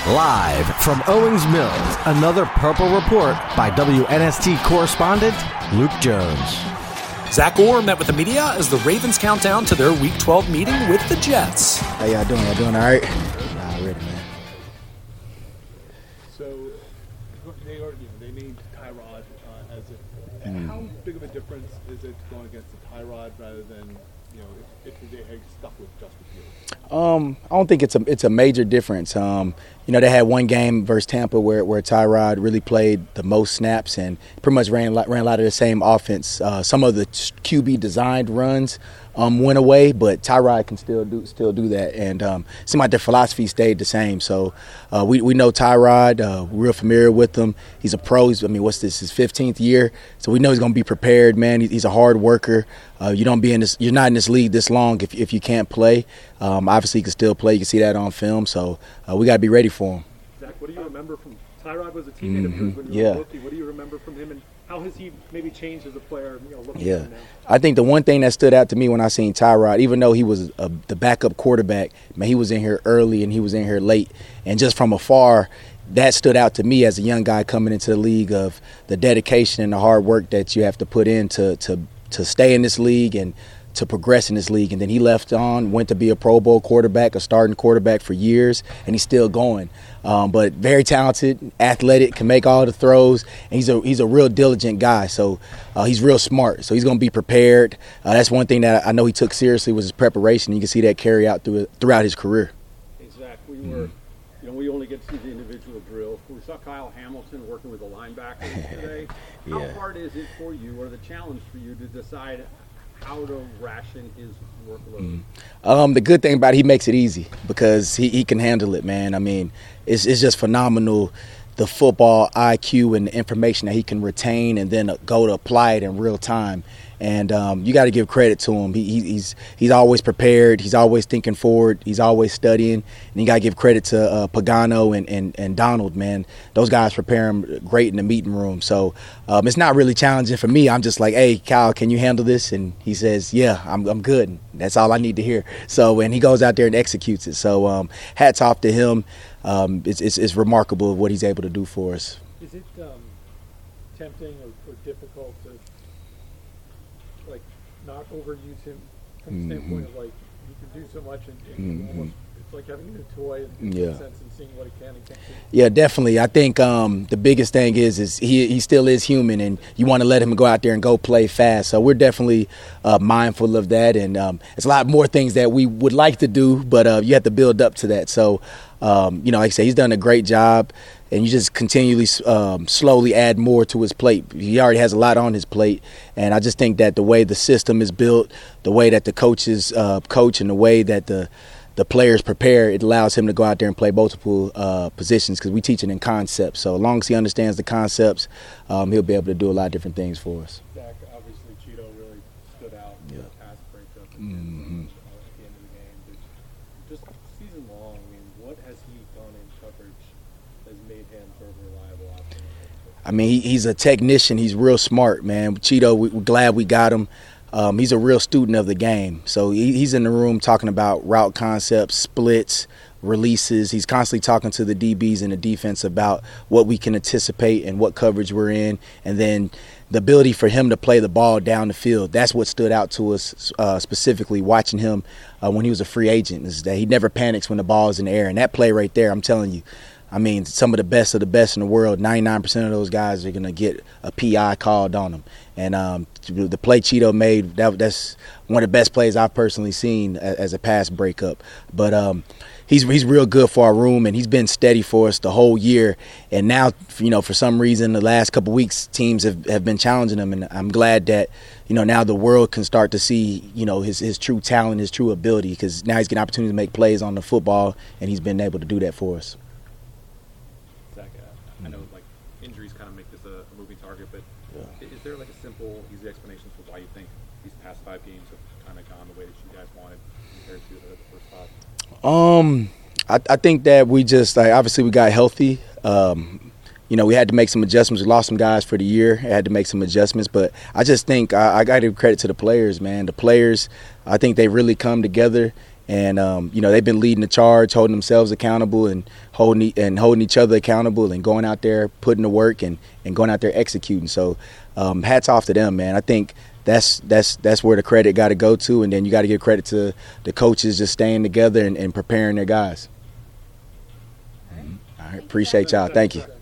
Live from Owings Mills, another Purple Report by WNST correspondent Luke Jones. Zach Orr met with the media as the Ravens count down to their Week 12 meeting with the Jets. How y'all doing? Y'all doing all right? Nah, ready, man. So they named Tyrod as a. How big of a difference is it going against the Tyrod rather than if they had stuck with Justin Fields? I don't think it's a major difference. They had one game versus Tampa where Tyrod really played the most snaps and pretty much ran a lot of the same offense. Some of the QB designed runs went away, but Tyrod can still do that. And it seemed like their philosophy stayed the same. So we know Tyrod. We're real familiar with him. He's a pro. What's this? His 15th year. So we know he's going to be prepared, man. He's a hard worker. You're not in this league this long if you can't play. Obviously, he can still play. You can see that on film. So we got to be ready for him. Zach, what do you remember from Tyrod? Was a teammate of yours when you were a rookie. What do you remember from him, and how has he maybe changed as a player? Looking at him now. I think the one thing that stood out to me when I seen Tyrod, even though he was the backup quarterback, man, he was in here early and he was in here late, and just from afar, that stood out to me as a young guy coming into the league of the dedication and the hard work that you have to put in to stay in this league and to progress in this league. And then he went to be a Pro Bowl quarterback, a starting quarterback for years, and he's still going. But very talented, athletic, can make all the throws, and he's a real diligent guy. So he's real smart. So he's going to be prepared. That's one thing that I know he took seriously was his preparation. You can see that carry out throughout his career. Hey Zach, we only get to see the individual drill. We saw Kyle Hamilton working with the linebackers today. How hard is it for you, or the challenge for you, to decide how to ration his workload? The good thing about it, he makes it easy because he can handle it, man. It's just phenomenal, the football IQ and the information that he can retain and then go to apply it in real time. And you got to give credit to him. He's always prepared. He's always thinking forward. He's always studying. And you got to give credit to Pagano and Donald, man. Those guys prepare him great in the meeting room. So it's not really challenging for me. I'm just like, hey, Kyle, can you handle this? And he says, yeah, I'm good. That's all I need to hear. So and he goes out there and executes it. So hats off to him. It's remarkable what he's able to do for us. Is it tempting or difficult to not overuse him from the standpoint of you can do so much and almost, it's like having a new toy in a sense and seeing what he can and can't do? Yeah, definitely. I think the biggest thing is he still is human, and you want to let him go out there and go play fast. So we're definitely mindful of that, and it's a lot more things that we would like to do, but you have to build up to that. So, like I say, he's done a great job. And you just continually slowly add more to his plate. He already has a lot on his plate. And I just think that the way the system is built, the way that the coaches coach, and the way that the players prepare, it allows him to go out there and play multiple positions because we teach it in concepts. So as long as he understands the concepts, he'll be able to do a lot of different things for us. Zach, obviously Cheeto really stood out in the pass breakup at the end of the game. Just season long, what has he done in coverage has made him sort of a reliable option? He's a technician. He's real smart, man. Cheeto, we're glad we got him. He's a real student of the game. So he's in the room talking about route concepts, splits, releases. He's constantly talking to the DBs and the defense about what we can anticipate and what coverage we're in. And then the ability for him to play the ball down the field, that's what stood out to us specifically watching him when he was a free agent, is that he never panics when the ball is in the air. And that play right there, I'm telling you, some of the best in the world, 99% of those guys are going to get a PI called on them. And the play Cheeto made, that's one of the best plays I've personally seen as a pass breakup. But he's real good for our room, and he's been steady for us the whole year. And now, for some reason, the last couple of weeks, teams have been challenging him. And I'm glad that, now the world can start to see, his true talent, his true ability, because now he's getting an opportunity to make plays on the football, and he's been able to do that for us. I know injuries kind of make this a moving target, but is there a simple, easy explanation for why you think these past 5 games have kind of gone the way that you guys wanted compared to the first 5? I think that we just obviously we got healthy. We had to make some adjustments. We lost some guys for the year. I had to make some adjustments, but I just think I got to give credit to the players, man. The players, I think they really come together. And they've been leading the charge, holding themselves accountable, and holding each other accountable, and going out there putting the work and going out there executing. So hats off to them, man. I think that's where the credit got to go to, and then you got to give credit to the coaches just staying together and preparing their guys. All right, appreciate y'all. Thank you.